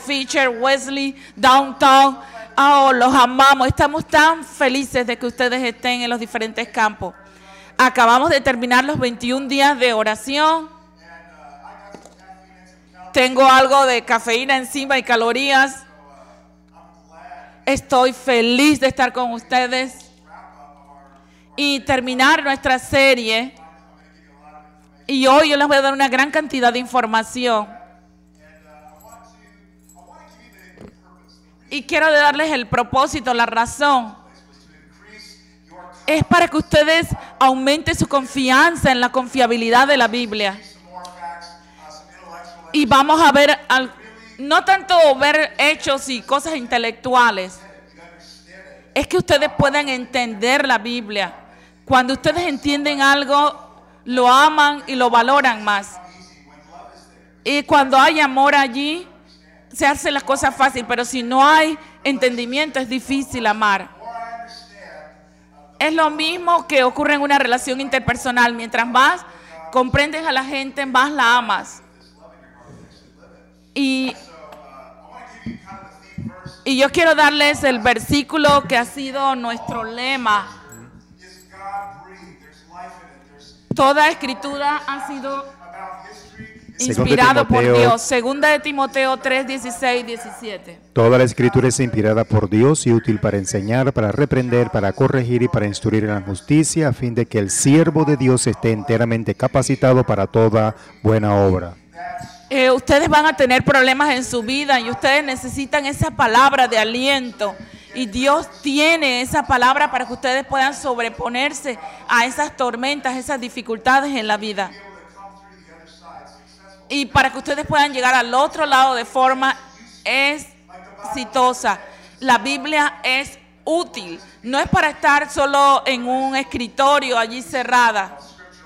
Fisher, Wesley, Downtown. Oh, los amamos. Estamos tan felices de que ustedes estén en los diferentes campos. Acabamos de terminar los 21 días de oración. Tengo algo de cafeína encima y calorías. Estoy feliz de estar con ustedes y terminar nuestra serie. Y hoy yo les voy a dar una gran cantidad de información. Y quiero darles el propósito, la razón. Es para que ustedes aumenten su confianza en la confiabilidad de la Biblia. Y vamos a ver, no tanto ver hechos y cosas intelectuales. Es que ustedes puedan entender la Biblia. Cuando ustedes entienden algo, lo aman y lo valoran más. Y cuando hay amor allí, se hacen las cosas fáciles. Pero si no hay entendimiento, es difícil amar. Es lo mismo que ocurre en una relación interpersonal. Mientras más comprendes a la gente, más la amas. Y yo quiero darles el versículo que ha sido nuestro lema. Toda escritura ha sido inspirado por Dios. Segunda de Timoteo 3, 16, 17. Toda la escritura es inspirada por Dios y útil para enseñar, para reprender, para corregir y para instruir en la justicia, a fin de que el siervo de Dios esté enteramente capacitado para toda buena obra. Ustedes van a tener problemas en su vida y ustedes necesitan esa palabra de aliento. Y Dios tiene esa palabra para que ustedes puedan sobreponerse a esas tormentas, esas dificultades en la vida. Y para que ustedes puedan llegar al otro lado de forma exitosa. La Biblia es útil. No es para estar solo en un escritorio allí cerrada.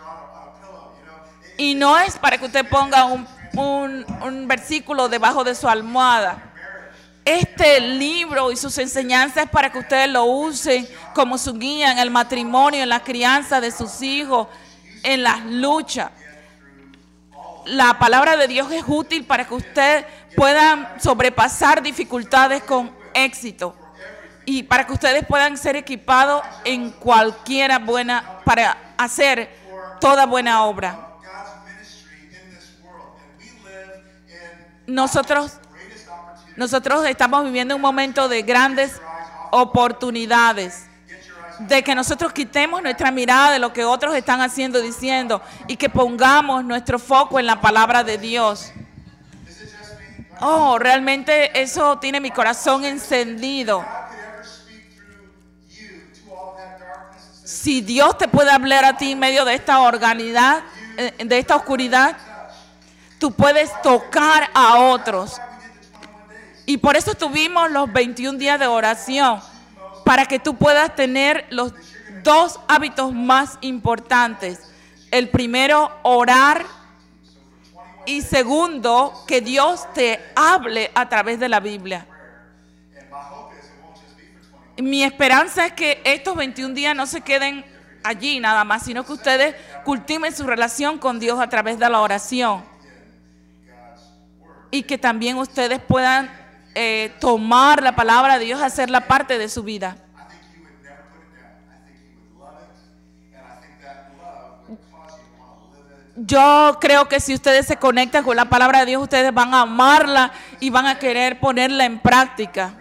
Y no es para que usted ponga un versículo debajo de su almohada. Este libro y sus enseñanzas es para que ustedes lo usen como su guía en el matrimonio, en la crianza de sus hijos, en las luchas. La palabra de Dios es útil para que ustedes puedan sobrepasar dificultades con éxito y para que ustedes puedan ser equipados en cualquiera buena, para hacer toda buena obra. Nosotros estamos viviendo un momento de grandes oportunidades, de que nosotros quitemos nuestra mirada de lo que otros están haciendo, diciendo, y que pongamos nuestro foco en la palabra de Dios. Oh, realmente eso tiene mi corazón encendido. Si Dios te puede hablar a ti en medio de esta oscuridad, tú puedes tocar a otros. Y por eso tuvimos los 21 días de oración, para que tú puedas tener los dos hábitos más importantes. El primero, orar. Y segundo, que Dios te hable a través de la Biblia. Mi esperanza es que estos 21 días no se queden allí nada más, sino que ustedes cultiven su relación con Dios a través de la oración. Y que también ustedes puedan tomar la palabra de Dios, hacerla parte de su vida. Yo creo que si ustedes se conectan con la palabra de Dios, ustedes van a amarla y van a querer ponerla en práctica.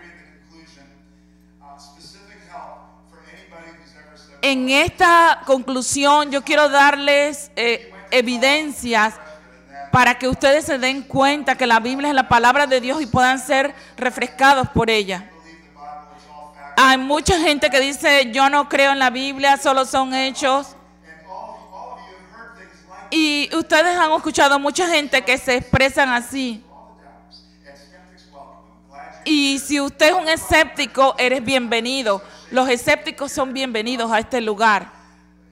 En esta conclusión, yo quiero darles evidencias para que ustedes se den cuenta que la Biblia es la palabra de Dios y puedan ser refrescados por ella. Hay mucha gente que dice, yo no creo en la Biblia, solo son hechos. Y ustedes han escuchado mucha gente que se expresan así. Y si usted es un escéptico, eres bienvenido. Los escépticos son bienvenidos a este lugar.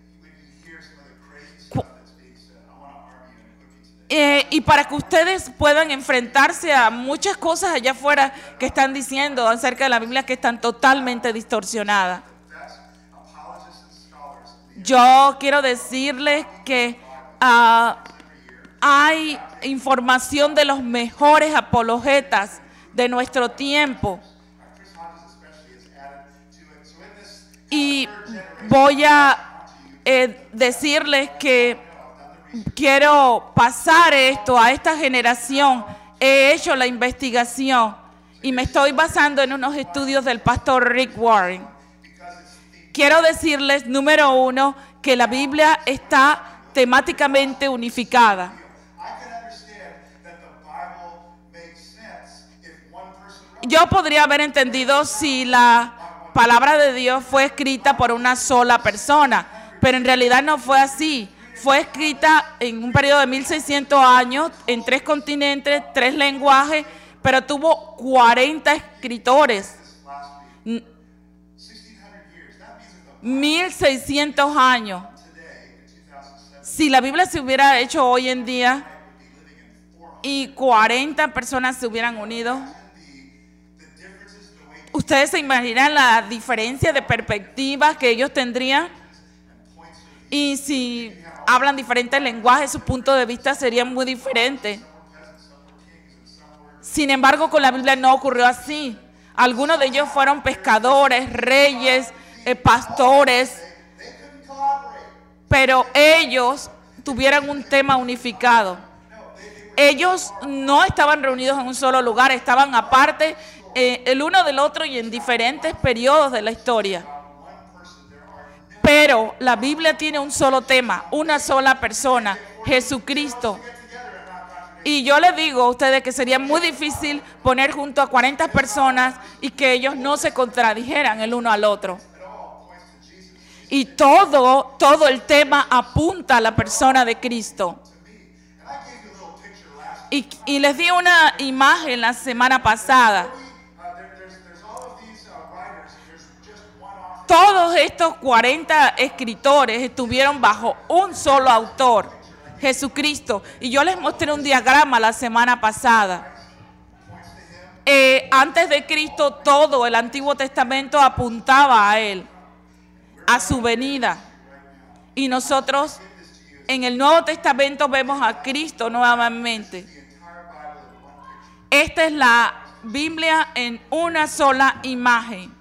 Y para que ustedes puedan enfrentarse a muchas cosas allá afuera que están diciendo acerca de la Biblia que están totalmente distorsionadas. Yo quiero decirles que hay información de los mejores apologetas de nuestro tiempo. Y voy a decirles que quiero pasar esto a esta generación. He hecho la investigación y me estoy basando en unos estudios del pastor Rick Warren. Quiero decirles, número uno, que la Biblia está temáticamente unificada. Yo podría haber entendido si la palabra de Dios fue escrita por una sola persona, pero en realidad no fue así. Fue escrita en un periodo de 1600 años, en 3 continentes, 3 lenguajes, pero tuvo 40 escritores. 1600 años. Si la Biblia se hubiera hecho hoy en día y 40 personas se hubieran unido, ¿ustedes se imaginan la diferencia de perspectivas que ellos tendrían? Y si hablan diferentes lenguajes, su punto de vista sería muy diferente. Sin embargo, con la Biblia no ocurrió así. Algunos de ellos fueron pescadores, reyes, pastores, pero ellos tuvieron un tema unificado. Ellos no estaban reunidos en un solo lugar, estaban aparte el uno del otro y en diferentes periodos de la historia. Pero la Biblia tiene un solo tema, una sola persona, Jesucristo. Y yo les digo a ustedes que sería muy difícil poner junto a 40 personas y que ellos no se contradijeran el uno al otro. Y todo el tema apunta a la persona de Cristo. Y les di una imagen la semana pasada. Todos estos 40 escritores estuvieron bajo un solo autor, Jesucristo. Y yo les mostré un diagrama la semana pasada. Antes de Cristo, todo el Antiguo Testamento apuntaba a Él, a su venida. Y nosotros en el Nuevo Testamento vemos a Cristo nuevamente. Esta es la Biblia en una sola imagen.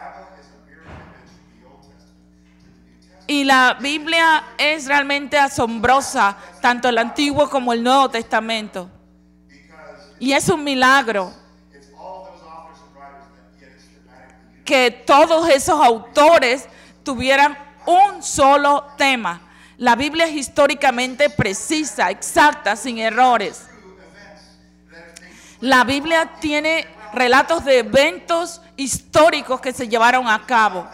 Y la Biblia es realmente asombrosa, tanto el Antiguo como el Nuevo Testamento. Y es un milagro que todos esos autores tuvieran un solo tema. La Biblia es históricamente precisa, exacta, sin errores. La Biblia tiene relatos de eventos históricos que se llevaron a cabo.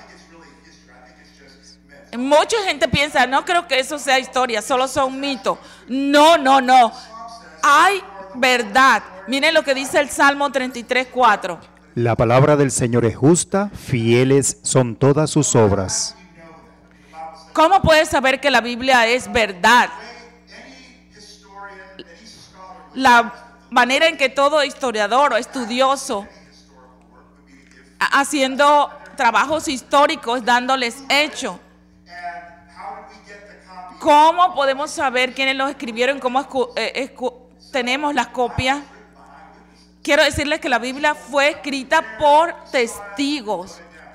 Mucha gente piensa, no creo que eso sea historia, solo son mitos. No. Hay verdad. Miren lo que dice el Salmo 33:4. La palabra del Señor es justa, fieles son todas sus obras. ¿Cómo puedes saber que la Biblia es verdad? La manera en que todo historiador o estudioso, haciendo trabajos históricos, dándoles hechos. ¿Cómo podemos saber quiénes los escribieron? ¿Cómo tenemos las copias? Quiero decirles que la Biblia fue escrita por testigos.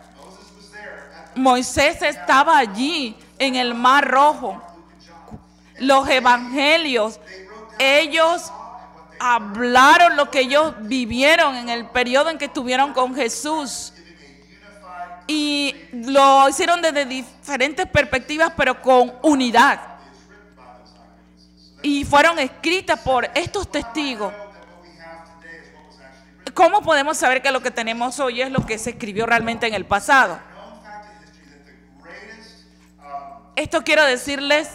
Moisés estaba allí en el Mar Rojo. Los evangelios, ellos hablaron lo que ellos vivieron en el periodo en que estuvieron con Jesús. Y lo hicieron desde diferentes perspectivas, pero con unidad. Y fueron escritas por estos testigos. ¿Cómo podemos saber que lo que tenemos hoy es lo que se escribió realmente en el pasado? Esto quiero decirles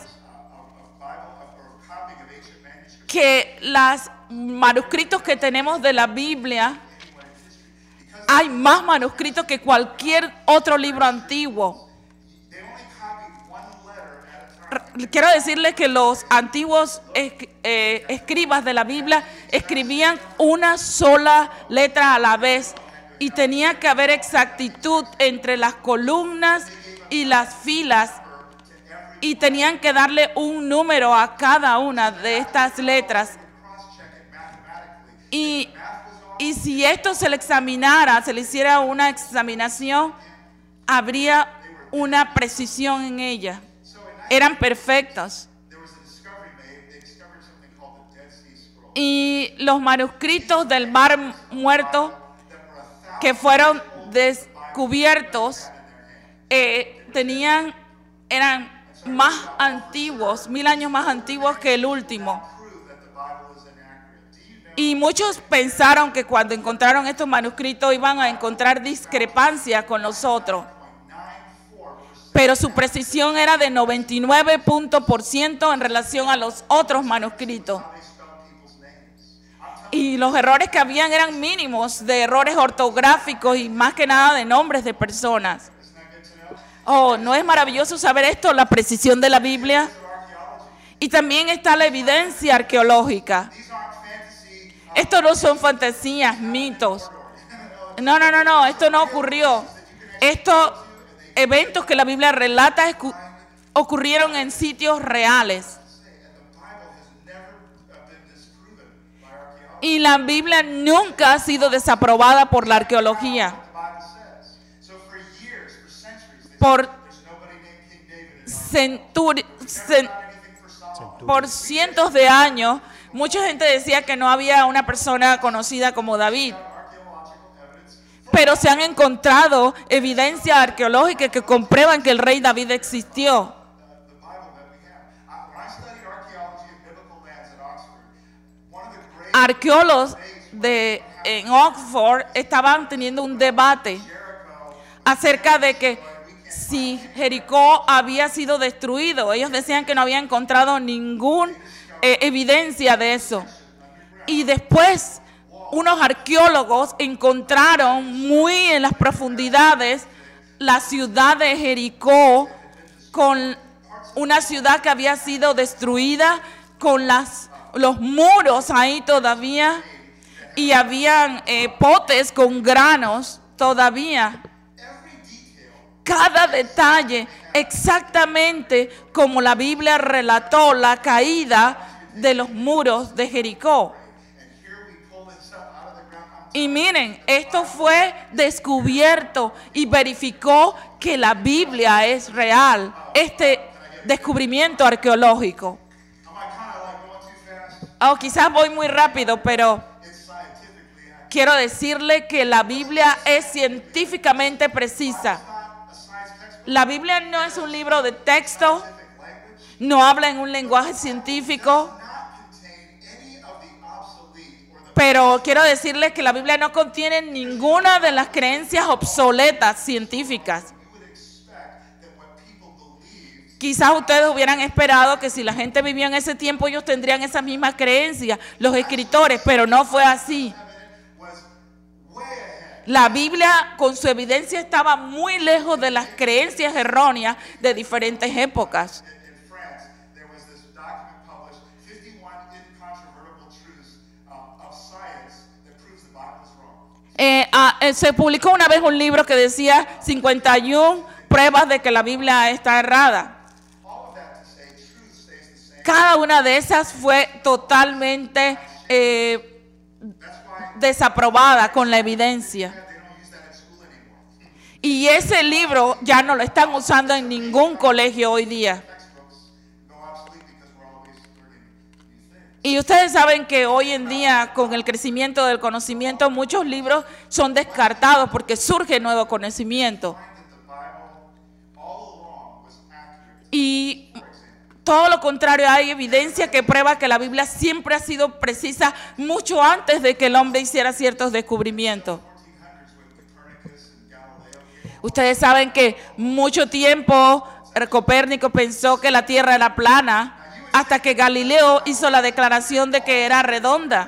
que los manuscritos que tenemos de la Biblia, hay más manuscritos que cualquier otro libro antiguo. Quiero decirles que los antiguos escribas de la Biblia escribían una sola letra a la vez y tenía que haber exactitud entre las columnas y las filas y tenían que darle un número a cada una de estas letras. Y Y si esto se le examinara, se le hiciera una examinación, habría una precisión en ella. Eran perfectas. Y los manuscritos del Mar Muerto que fueron descubiertos eran más antiguos, 1000 años más antiguos que el último. Y muchos pensaron que cuando encontraron estos manuscritos iban a encontrar discrepancias con los otros. Pero su precisión era de 99% en relación a los otros manuscritos. Y los errores que habían eran mínimos, de errores ortográficos y más que nada de nombres de personas. Oh, ¿no es maravilloso saber esto? La precisión de la Biblia. Y también está la evidencia arqueológica. Esto no son fantasías, mitos. No, esto no ocurrió. Estos eventos que la Biblia relata ocurrieron en sitios reales. Y la Biblia nunca ha sido desaprobada por la arqueología. Por cientos de años, mucha gente decía que no había una persona conocida como David. Pero se han encontrado evidencias arqueológicas que comprueban que el rey David existió. Arqueólogos en Oxford estaban teniendo un debate acerca de que si Jericó había sido destruido. Ellos decían que no habían encontrado ninguna evidencia de eso. Y después unos arqueólogos encontraron muy en las profundidades la ciudad de Jericó, con una ciudad que había sido destruida, con los muros ahí todavía, y habían potes con granos todavía. Cada detalle, exactamente como la Biblia relató la caída de los muros de Jericó. Y miren, esto fue descubierto y verificó que la Biblia es real, este descubrimiento arqueológico. Quizás voy muy rápido, pero quiero decirle que la Biblia es científicamente precisa. La Biblia no es un libro de texto, no habla en un lenguaje científico, pero quiero decirles que la Biblia no contiene ninguna de las creencias obsoletas científicas. Quizás ustedes hubieran esperado que si la gente vivía en ese tiempo, ellos tendrían esas mismas creencias, los escritores, pero no fue así. La Biblia con su evidencia estaba muy lejos de las creencias erróneas de diferentes épocas. Se publicó una vez un libro que decía 51 pruebas de que la Biblia está errada. Cada una de esas fue totalmente desaprobada con la evidencia. Y ese libro ya no lo están usando en ningún colegio hoy día. Y ustedes saben que hoy en día, con el crecimiento del conocimiento, muchos libros son descartados porque surge nuevo conocimiento. Y todo lo contrario, hay evidencia que prueba que la Biblia siempre ha sido precisa mucho antes de que el hombre hiciera ciertos descubrimientos. Ustedes saben que mucho tiempo Copérnico pensó que la Tierra era plana, hasta que Galileo hizo la declaración de que era redonda.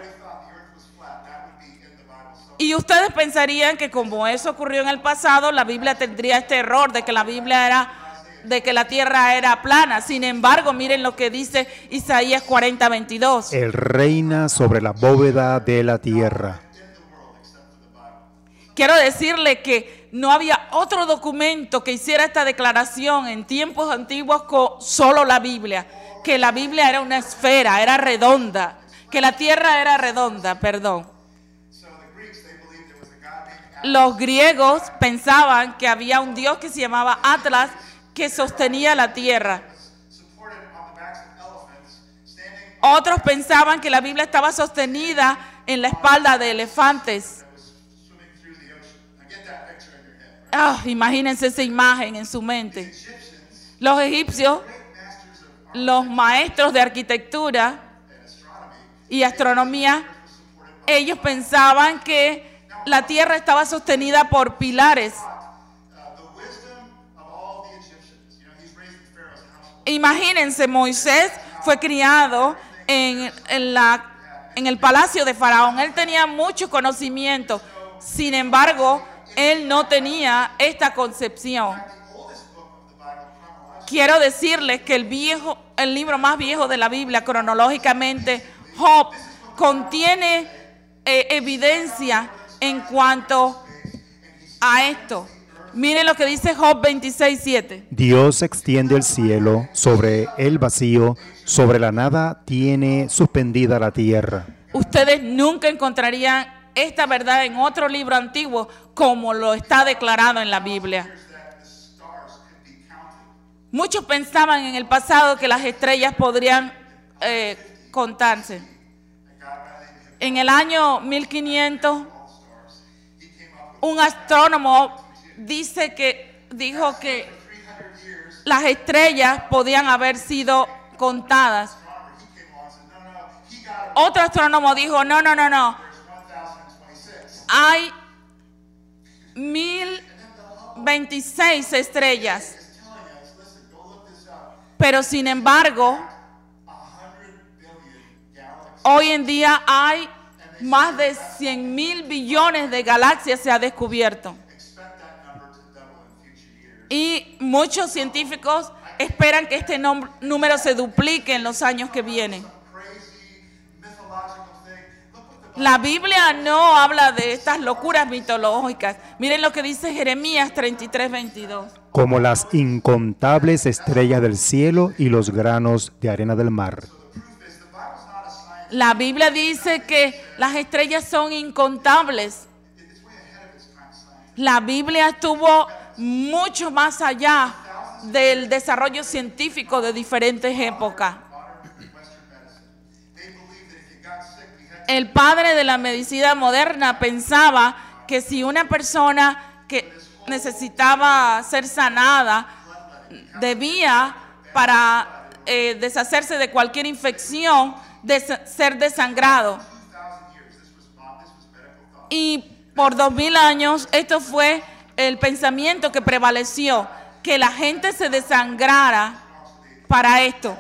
Y ustedes pensarían que como eso ocurrió en el pasado, la Biblia tendría este error de que la Tierra era plana. Sin embargo, miren lo que dice Isaías 40:22. Él reina sobre la bóveda de la tierra. Quiero decirle que no había otro documento que hiciera esta declaración en tiempos antiguos con solo la Biblia. Que la Biblia era una esfera, era redonda. Que la tierra era redonda, perdón. Los griegos pensaban que había un dios que se llamaba Atlas que sostenía la tierra. Otros pensaban que la Biblia estaba sostenida en la espalda de elefantes. Imagínense esa imagen en su mente. Los egipcios, los maestros de arquitectura y astronomía, ellos pensaban que la tierra estaba sostenida por pilares. Imagínense, Moisés fue criado en el palacio de Faraón. Él tenía mucho conocimiento. Sin embargo, él no tenía esta concepción. Quiero decirles que el libro más viejo de la Biblia, cronológicamente, Job, contiene evidencia en cuanto a esto. Miren lo que dice Job 26:7. Dios extiende el cielo sobre el vacío, sobre la nada tiene suspendida la tierra. Ustedes nunca encontrarían esta verdad en otro libro antiguo como lo está declarado en la Biblia. Muchos pensaban en el pasado que las estrellas podrían contarse. En el año 1500, un astrónomo dijo que las estrellas podían haber sido contadas. Otro astrónomo dijo, no. Hay 1026 estrellas. Pero sin embargo, hoy en día hay más de 100,000 billones de galaxias se ha descubierto. Y muchos científicos esperan que este número se duplique en los años que vienen. La Biblia no habla de estas locuras mitológicas. Miren lo que dice Jeremías 33:22. Como las incontables estrellas del cielo y los granos de arena del mar. La Biblia dice que las estrellas son incontables. La Biblia estuvo mucho más allá del desarrollo científico de diferentes épocas. El padre de la medicina moderna pensaba que si una persona que necesitaba ser sanada debía, para deshacerse de cualquier infección, ser desangrado. Y por 2000 años esto fue el pensamiento que prevaleció, que la gente se desangrara para esto.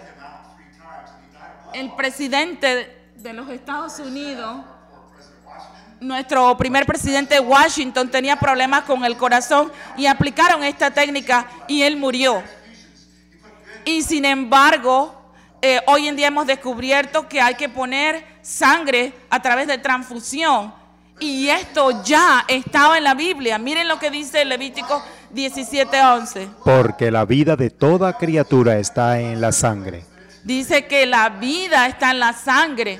El presidente de los Estados Unidos, nuestro primer presidente Washington, tenía problemas con el corazón y aplicaron esta técnica y él murió. Y sin embargo, hoy en día hemos descubierto que hay que poner sangre a través de transfusión. Y esto ya estaba en la Biblia. Miren lo que dice Levítico 17:11. Porque la vida de toda criatura está en la sangre. Dice que la vida está en la sangre.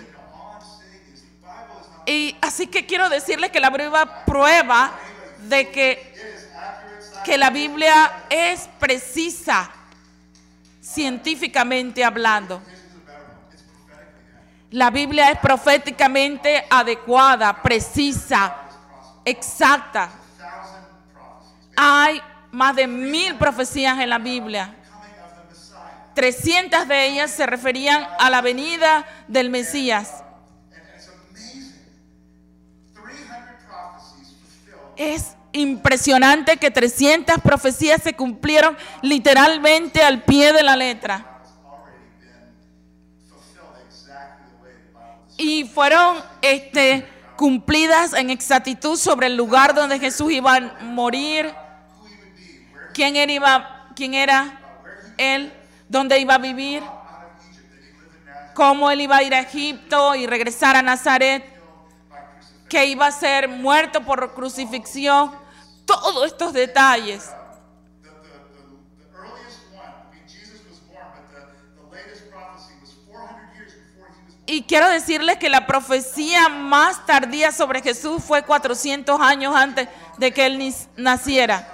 Y así que quiero decirles que la Biblia prueba de que la Biblia es precisa, científicamente hablando. La Biblia es proféticamente adecuada, precisa, exacta. Hay más de 1000 profecías en la Biblia. 300 de ellas se referían a la venida del Mesías. Es impresionante que 300 profecías se cumplieron literalmente al pie de la letra. Y fueron cumplidas en exactitud sobre el lugar donde Jesús iba a morir, quién era él, dónde iba a vivir, cómo él iba a ir a Egipto y regresar a Nazaret, que iba a ser muerto por crucifixión. Todos estos detalles. Y quiero decirles que la profecía más tardía sobre Jesús fue 400 años antes de que él naciera.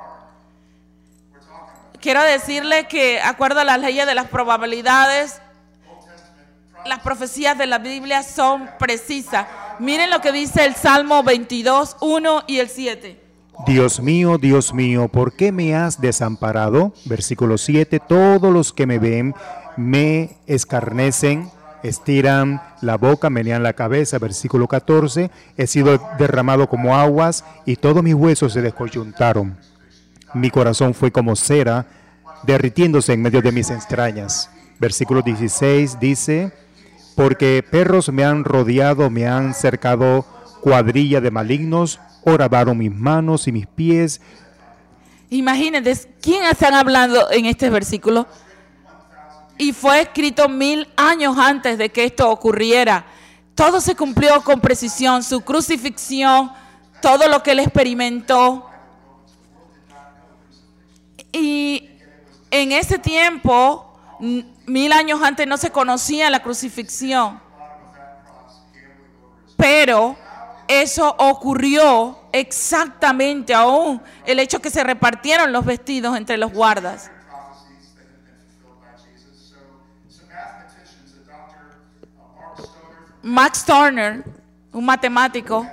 Quiero decirles que, de acuerdo a las leyes de las probabilidades, las profecías de la Biblia son precisas. Miren lo que dice el Salmo 22, 1 y el 7. Dios mío, ¿por qué me has desamparado? Versículo 7, todos los que me ven me escarnecen, estiran la boca, menean la cabeza. Versículo 14, he sido derramado como aguas y todos mis huesos se descoyuntaron. Mi corazón fue como cera, derritiéndose en medio de mis entrañas. Versículo 16 dice, porque perros me han rodeado, me han cercado cuadrilla de malignos, horadaron mis manos y mis pies. Imagínense, ¿quién están hablando en este versículo? Y fue escrito 1000 años antes de que esto ocurriera. Todo se cumplió con precisión, su crucifixión, todo lo que él experimentó. Y en ese tiempo, 1000 años antes, no se conocía la crucifixión. Pero eso ocurrió exactamente aún. El hecho que se repartieron los vestidos entre los guardas. Max Turner, un matemático,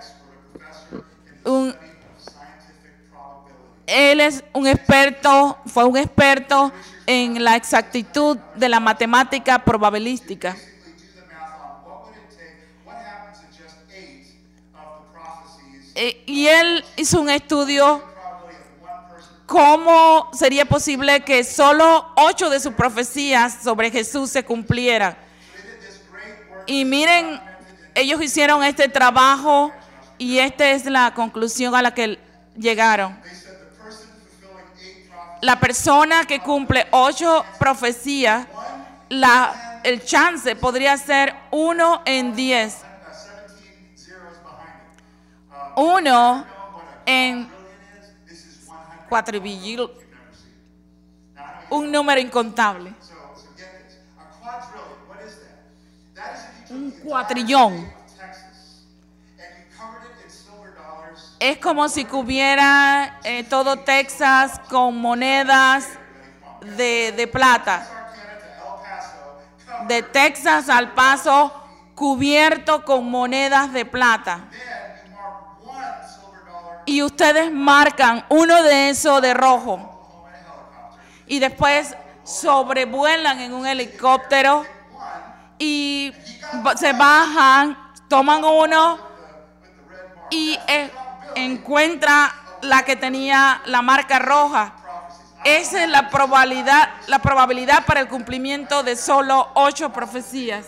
él es un experto, fue un experto en la exactitud de la matemática probabilística. Y él hizo un estudio cómo sería posible que solo 8 de sus profecías sobre Jesús se cumplieran. Y miren, ellos hicieron este trabajo y esta es la conclusión a la que llegaron. La persona que cumple 8 profecías, el chance podría ser 1 en 10. 1 en 4 billón. Un número incontable. Un cuatrillón. Es como si cubriera todo Texas con monedas de plata. De Texas al Paso, cubierto con monedas de plata. Y ustedes marcan uno de esos de rojo. Y después sobrevuelan en un helicóptero y se bajan, toman uno y encuentra la que tenía la marca roja. Esa es la probabilidad para el cumplimiento de solo 8 profecías.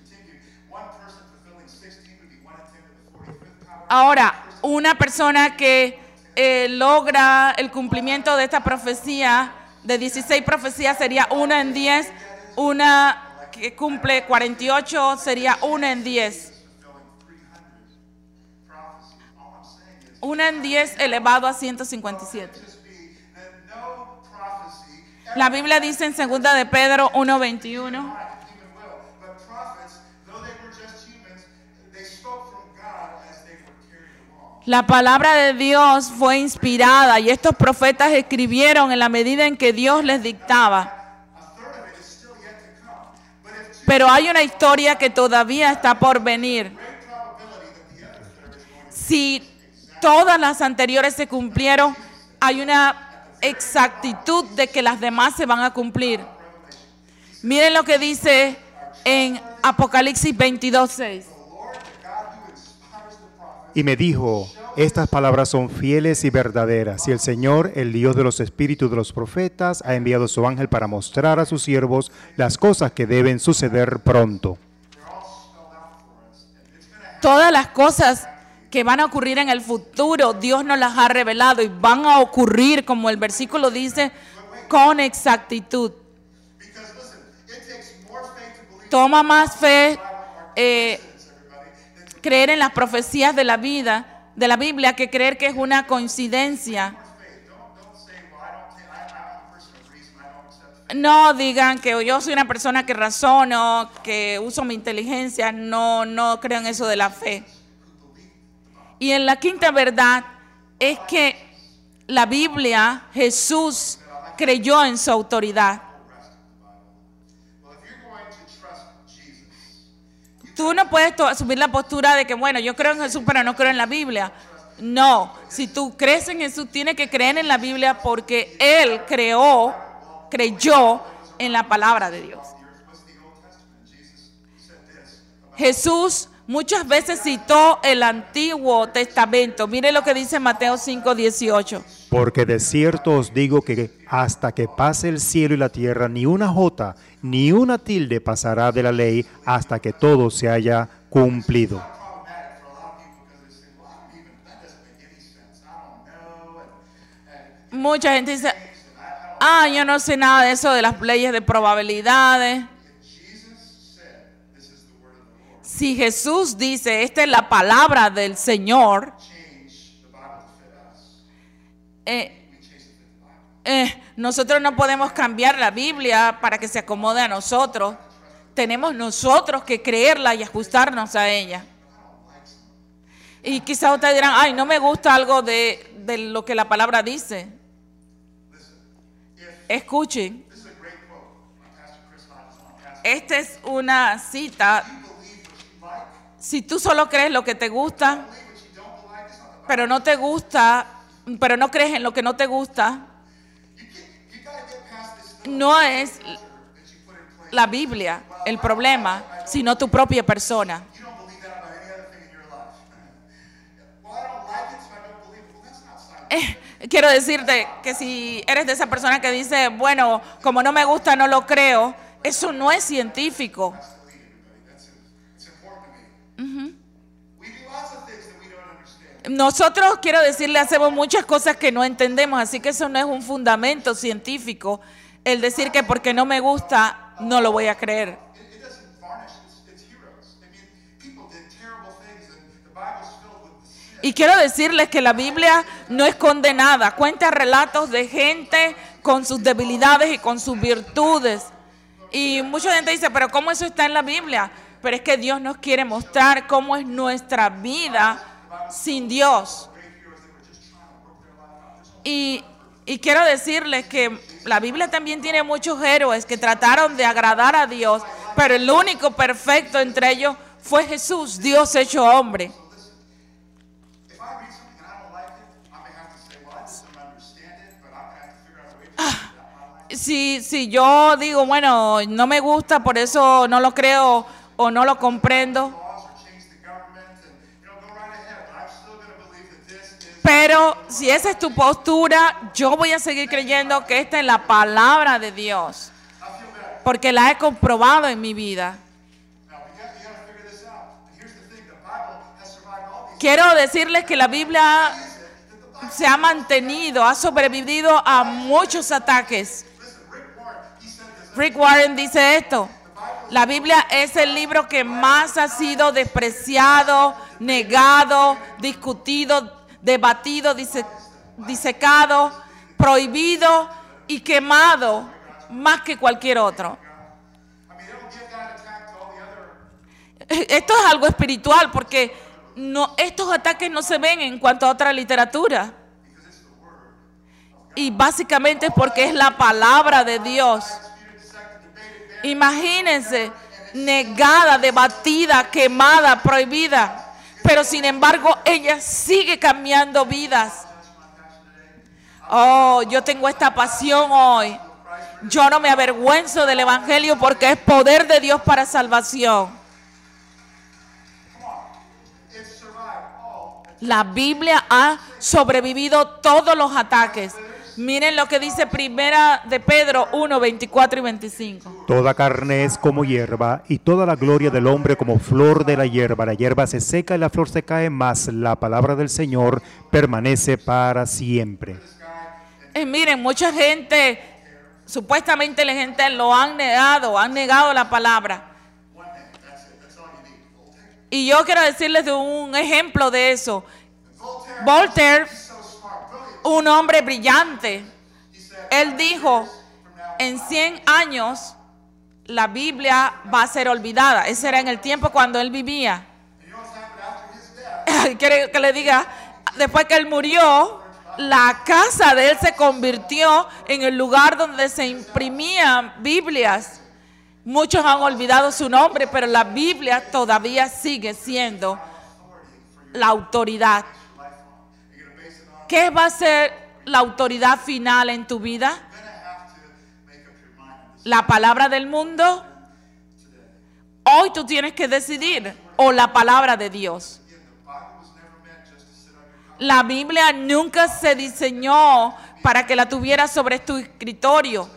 Ahora, una persona que logra el cumplimiento de esta profecía, de 16 profecías, sería 1 en 10. Una que cumple 48 sería 1 en 10. 1 en 10 elevado a 157. La Biblia dice en 2 de Pedro 1:21. La palabra de Dios fue inspirada y estos profetas escribieron en la medida en que Dios les dictaba. Pero hay una historia que todavía está por venir. Si todas las anteriores se cumplieron, hay una exactitud de que las demás se van a cumplir. Miren lo que dice en Apocalipsis 22:6. Y me dijo, estas palabras son fieles y verdaderas, y el Señor, el Dios de los espíritus de los profetas, ha enviado a su ángel para mostrar a sus siervos las cosas que deben suceder pronto. Todas las cosas que van a ocurrir en el futuro, Dios nos las ha revelado y van a ocurrir, como el versículo dice, con exactitud. Toma más fe creer en las profecías de la Biblia, que creer que es una coincidencia. No digan que yo soy una persona que razono, que uso mi inteligencia. No creo en eso de la fe. Y en la quinta verdad es que la Biblia, Jesús creyó en su autoridad. Tú no puedes asumir la postura de que, bueno, yo creo en Jesús, pero no creo en la Biblia. No, si tú crees en Jesús, tienes que creer en la Biblia porque Él creyó en la palabra de Dios. Jesús muchas veces citó el Antiguo Testamento. Mire lo que dice Mateo 5:18. Porque de cierto os digo que hasta que pase el cielo y la tierra, ni una jota, ni una tilde pasará de la ley hasta que todo se haya cumplido. Mucha gente dice, yo no sé nada de eso, de las leyes de probabilidades. Si Jesús dice, esta es la palabra del Señor, nosotros no podemos cambiar la Biblia para que se acomode a nosotros. Tenemos nosotros que creerla y ajustarnos a ella. Y quizás ustedes dirán, no me gusta algo de lo que la palabra dice. Escuchen. Esta es una cita. Si tú solo crees lo que te gusta, pero no crees en lo que no te gusta, no es la Biblia el problema, sino tu propia persona. Quiero decirte que si eres de esa persona que dice, bueno, como no me gusta, no lo creo, eso no es científico. Nosotros, quiero decirle, hacemos muchas cosas que no entendemos, así que eso no es un fundamento científico, el decir que porque no me gusta, no lo voy a creer. Y quiero decirles que la Biblia no esconde nada, cuenta relatos de gente con sus debilidades y con sus virtudes. Y mucha gente dice, pero ¿cómo eso está en la Biblia? Pero es que Dios nos quiere mostrar cómo es nuestra vida sin Dios. Y quiero decirles que la Biblia también tiene muchos héroes que trataron de agradar a Dios, pero el único perfecto entre ellos fue Jesús, Dios hecho hombre. Si yo digo, bueno, no me gusta, por eso no lo creo o no lo comprendo, pero si esa es tu postura, yo voy a seguir creyendo que esta es la palabra de Dios, porque la he comprobado en mi vida. Quiero decirles que la Biblia se ha mantenido, ha sobrevivido a muchos ataques. Rick Warren dice esto: la Biblia es el libro que más ha sido despreciado, negado, discutido, debatido, disecado, prohibido y quemado más que cualquier otro. Esto es algo espiritual porque estos ataques no se ven en cuanto a otra literatura. Y básicamente es porque es la palabra de Dios. Imagínense, negada, debatida, quemada, prohibida, pero sin embargo ella sigue cambiando vidas. Yo tengo esta pasión hoy. Yo no me avergüenzo del Evangelio porque es poder de Dios para salvación. La Biblia ha sobrevivido todos los ataques. Miren lo que dice Primera de Pedro 1, 24 y 25. Toda carne es como hierba, y toda la gloria del hombre como flor de la hierba. La hierba se seca y la flor se cae, mas la palabra del Señor permanece para siempre. Miren, mucha gente, supuestamente la gente lo han negado la palabra. Y yo quiero decirles de un ejemplo de eso. Voltaire, un hombre brillante, él dijo, en 100 años la Biblia va a ser olvidada. Ese era en el tiempo cuando él vivía. Quiere que le diga, después que él murió, la casa de él se convirtió en el lugar donde se imprimían Biblias. Muchos han olvidado su nombre, pero la Biblia todavía sigue siendo la autoridad. ¿Qué va a ser la autoridad final en tu vida? ¿La palabra del mundo? Hoy tú tienes que decidir, o la palabra de Dios. La Biblia nunca se diseñó para que la tuvieras sobre tu escritorio.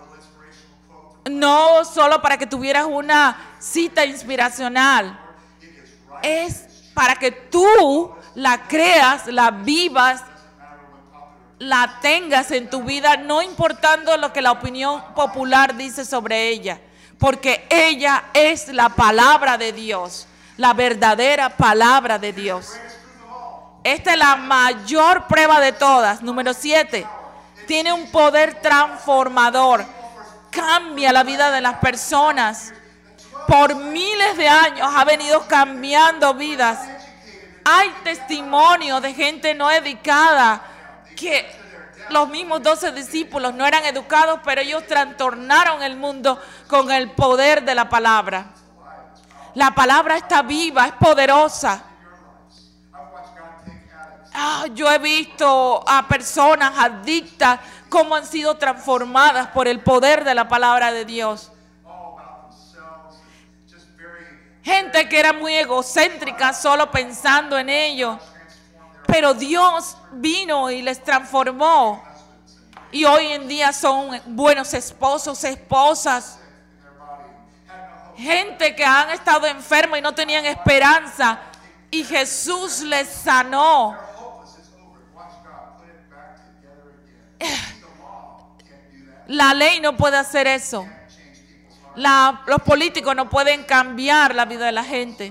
No solo para que tuvieras una cita inspiracional. Es para que tú la creas, la vivas, la tengas en tu vida, no importando lo que la opinión popular dice sobre ella. Porque ella es la palabra de Dios, la verdadera palabra de Dios. Esta es la mayor prueba de todas. Número 7. Tiene un poder transformador. Cambia la vida de las personas. Por miles de años ha venido cambiando vidas. Hay testimonios de gente no educada que los mismos 12 discípulos no eran educados, pero ellos trastornaron el mundo con el poder de la palabra. La palabra está viva, es poderosa. Yo he visto a personas adictas cómo han sido transformadas por el poder de la palabra de Dios. Gente que era muy egocéntrica solo pensando en ellos. Pero Dios vino y les transformó. Y hoy en día son buenos esposos, esposas. Gente que han estado enfermos y no tenían esperanza. Y Jesús les sanó. La ley no puede hacer eso. Los políticos no pueden cambiar la vida de la gente.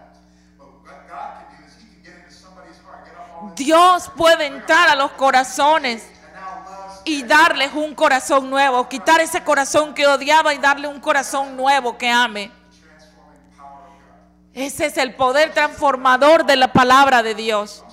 Dios puede entrar a los corazones y darles un corazón nuevo. Quitar ese corazón que odiaba y darle un corazón nuevo que ame. Ese es el poder transformador de la palabra de Dios.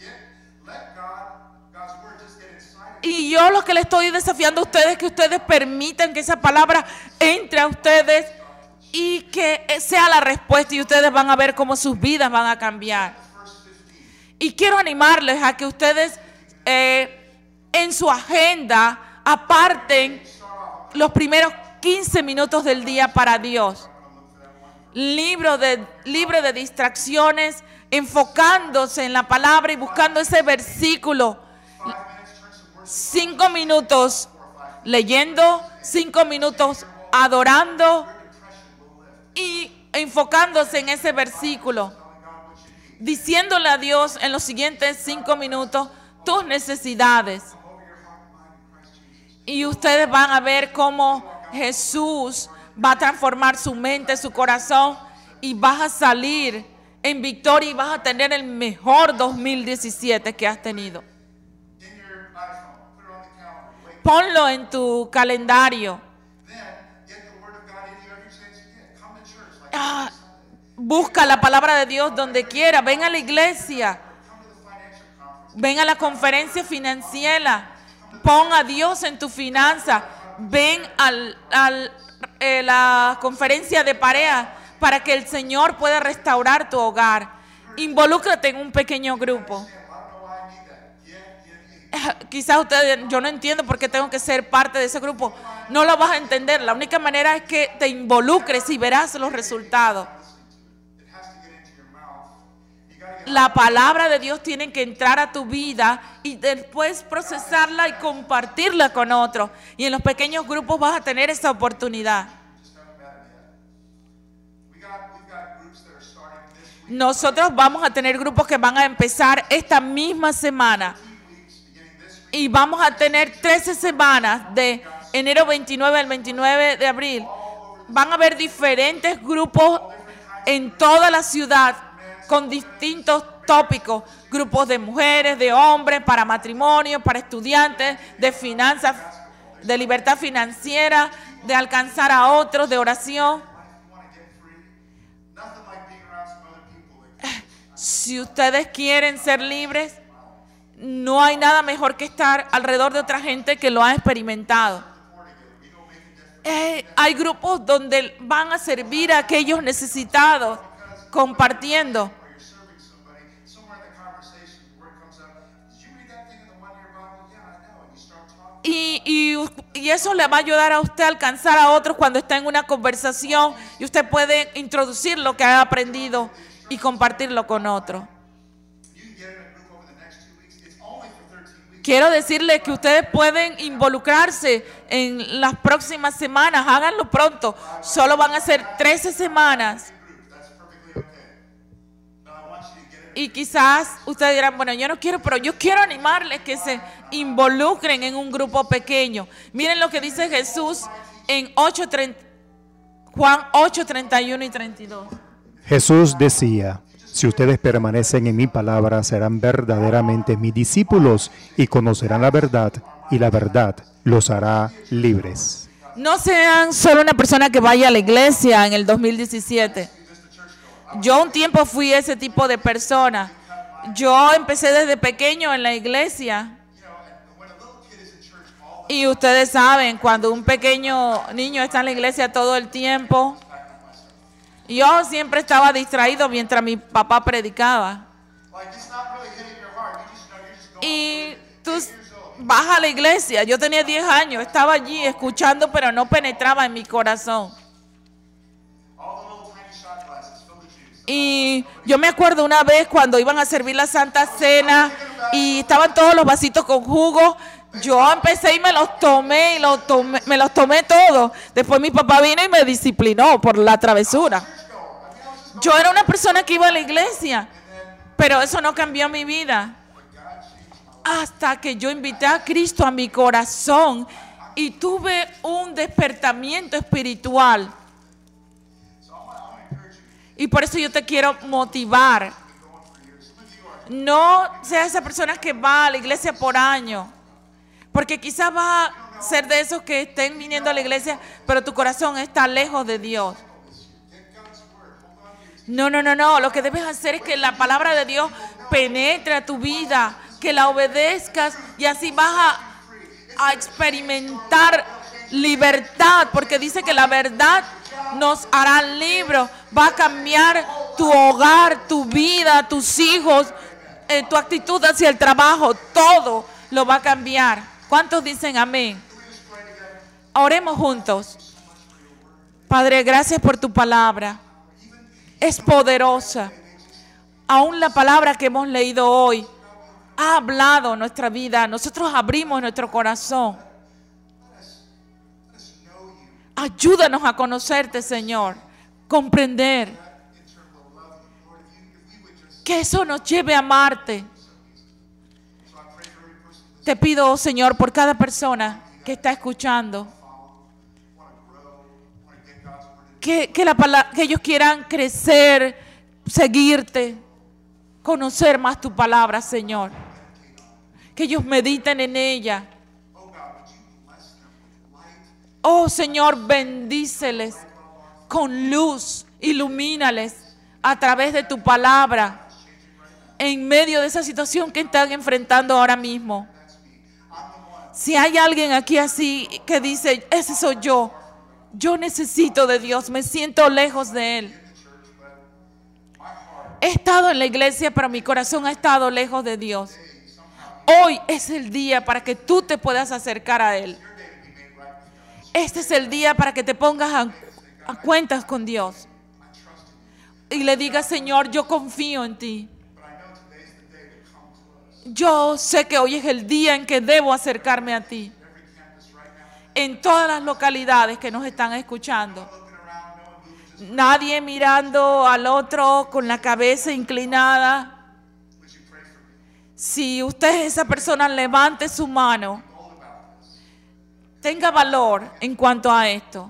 Y yo lo que le estoy desafiando a ustedes es que ustedes permitan que esa palabra entre a ustedes y que sea la respuesta, y ustedes van a ver cómo sus vidas van a cambiar. Y quiero animarles a que ustedes en su agenda aparten los primeros 15 minutos del día para Dios. Libre de distracciones, enfocándose en la palabra y buscando ese versículo. 5 minutos leyendo, 5 minutos adorando y enfocándose en ese versículo. Diciéndole a Dios en los siguientes 5 minutos tus necesidades. Y ustedes van a ver cómo Jesús va a transformar su mente, su corazón, y vas a salir en victoria y vas a tener el mejor 2017 que has tenido. Ponlo en tu calendario. Busca la palabra de Dios donde quiera. Ven a la iglesia. Ven a la conferencia financiera. Pon a Dios en tu finanza. Ven a la conferencia de pareja para que el Señor pueda restaurar tu hogar. Involúcrate en un pequeño grupo. Quizás yo no entiendo por qué tengo que ser parte de ese grupo. No lo vas a entender. La única manera es que te involucres y verás los resultados. La palabra de Dios tiene que entrar a tu vida y después procesarla y compartirla con otros. Y en los pequeños grupos vas a tener esa oportunidad. Nosotros vamos a tener grupos que van a empezar esta misma semana. Y vamos a tener 13 semanas de enero 29 al 29 de abril. Van a haber diferentes grupos en toda la ciudad con distintos tópicos. Grupos de mujeres, de hombres, para matrimonio, para estudiantes, de finanzas. de libertad financiera, de alcanzar a otros, de oración. Si ustedes quieren ser libres, no hay nada mejor que estar alrededor de otra gente que lo ha experimentado. Hay grupos donde van a servir a aquellos necesitados, compartiendo. Y eso le va a ayudar a usted a alcanzar a otros cuando está en una conversación y usted puede introducir lo que ha aprendido y compartirlo con otros. Quiero decirles que ustedes pueden involucrarse en las próximas semanas. Háganlo pronto. Solo van a ser 13 semanas. Y quizás ustedes dirán, bueno, yo no quiero, pero yo quiero animarles que se involucren en un grupo pequeño. Miren lo que dice Jesús en Juan 8, 31 y 32. Jesús decía: si ustedes permanecen en mi palabra, serán verdaderamente mis discípulos y conocerán la verdad, y la verdad los hará libres. No sean solo una persona que vaya a la iglesia en el 2017. Yo un tiempo fui ese tipo de persona. Yo empecé desde pequeño en la iglesia. Y ustedes saben, cuando un pequeño niño está en la iglesia todo el tiempo, yo siempre estaba distraído mientras mi papá predicaba. Y tú vas a la iglesia. Yo tenía 10 años, estaba allí escuchando, pero no penetraba en mi corazón. Y yo me acuerdo una vez cuando iban a servir la Santa Cena y estaban todos los vasitos con jugo. Yo empecé y me los tomé todos. Después mi papá vino y me disciplinó por la travesura. Yo era una persona que iba a la iglesia, pero eso no cambió mi vida. Hasta que yo invité a Cristo a mi corazón y tuve un despertamiento espiritual. Y por eso yo te quiero motivar. No seas esa persona que va a la iglesia por año. Porque quizás vas a ser de esos que estén viniendo a la iglesia, pero tu corazón está lejos de Dios. No. Lo que debes hacer es que la palabra de Dios penetre a tu vida, que la obedezcas y así vas a experimentar libertad, porque dice que la verdad nos hará libres. Va a cambiar tu hogar, tu vida, tus hijos, tu actitud hacia el trabajo, todo lo va a cambiar. ¿Cuántos dicen amén? Oremos juntos. Padre, gracias por tu palabra. Es poderosa. Aún la palabra que hemos leído hoy ha hablado nuestra vida. Nosotros abrimos nuestro corazón. Ayúdanos a conocerte, Señor. Comprender. Que eso nos lleve a amarte. Te pido, Señor, por cada persona que está escuchando, que ellos quieran crecer, seguirte, conocer más tu palabra, Señor. Que ellos mediten en ella. Oh, Señor, bendíceles con luz, ilumínales a través de tu palabra en medio de esa situación que están enfrentando ahora mismo. Si hay alguien aquí así que dice, ese soy yo necesito de Dios, me siento lejos de Él. He estado en la iglesia, pero mi corazón ha estado lejos de Dios. Hoy es el día para que tú te puedas acercar a Él. Este es el día para que te pongas a cuentas con Dios. Y le digas, Señor, yo confío en ti. Yo sé que hoy es el día en que debo acercarme a ti. En todas las localidades que nos están escuchando. Nadie mirando al otro con la cabeza inclinada. Si usted es esa persona, levante su mano. Tenga valor en cuanto a esto.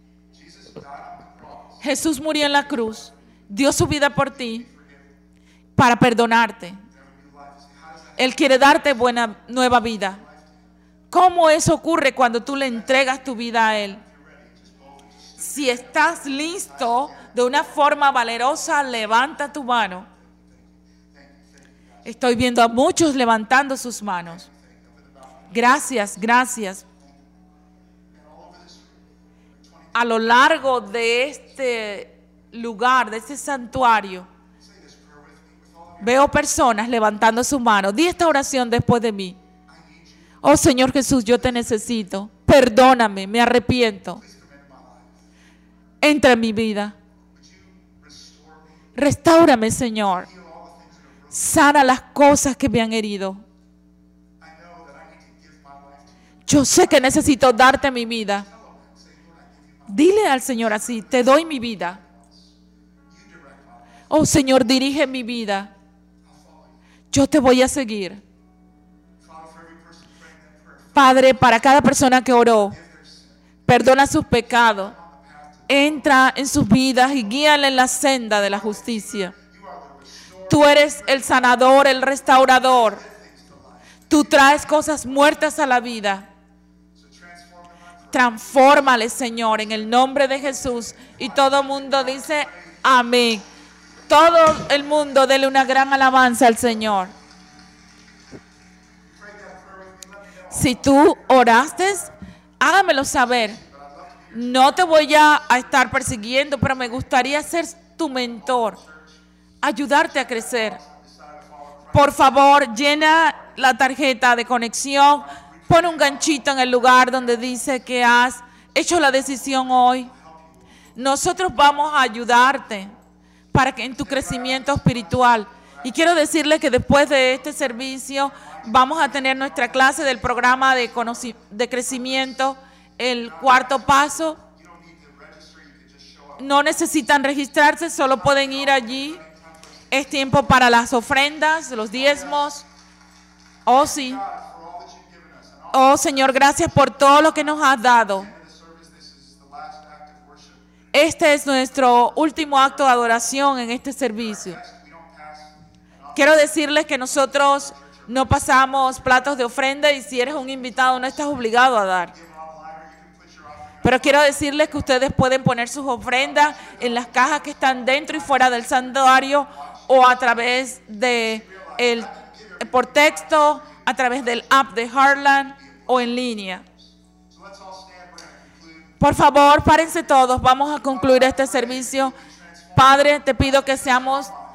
Jesús murió en la cruz. Dio su vida por ti para perdonarte. Él quiere darte nueva vida. ¿Cómo eso ocurre cuando tú le entregas tu vida a Él? Si estás listo de una forma valerosa, levanta tu mano. Estoy viendo a muchos levantando sus manos. Gracias, gracias. A lo largo de este lugar, de este santuario, veo personas levantando su mano. Di esta oración después de mí. Oh Señor Jesús, yo te necesito. Perdóname, me arrepiento. Entra en mi vida. Restáurame, Señor. Sana las cosas que me han herido. Yo sé que necesito darte mi vida. Dile al Señor así, te doy mi vida. Oh Señor, dirige mi vida. Yo te voy a seguir. Padre, para cada persona que oró, perdona sus pecados. Entra en sus vidas y guíale en la senda de la justicia. Tú eres el sanador, el restaurador. Tú traes cosas muertas a la vida. Transfórmale, Señor, en el nombre de Jesús. Y todo el mundo dice amén. Todo el mundo dele una gran alabanza al Señor. Si tú oraste, hágamelo saber. No te voy a estar persiguiendo, pero me gustaría ser tu mentor, ayudarte a crecer. Por favor, llena la tarjeta de conexión, pon un ganchito en el lugar donde dice que has hecho la decisión hoy. Nosotros vamos a ayudarte para que en tu crecimiento espiritual. Y quiero decirles que después de este servicio vamos a tener nuestra clase del programa de crecimiento, el cuarto paso. No necesitan registrarse, solo pueden ir allí. Es tiempo para las ofrendas, los diezmos. Oh, sí. Oh, Señor, gracias por todo lo que nos has dado. Este es nuestro último acto de adoración en este servicio. Quiero decirles que nosotros no pasamos platos de ofrenda y si eres un invitado no estás obligado a dar. Pero quiero decirles que ustedes pueden poner sus ofrendas en las cajas que están dentro y fuera del santuario o a través de por texto, a través del app de Heartland o en línea. Por favor, párense todos. Vamos a concluir este servicio. Padre, te pido que seamos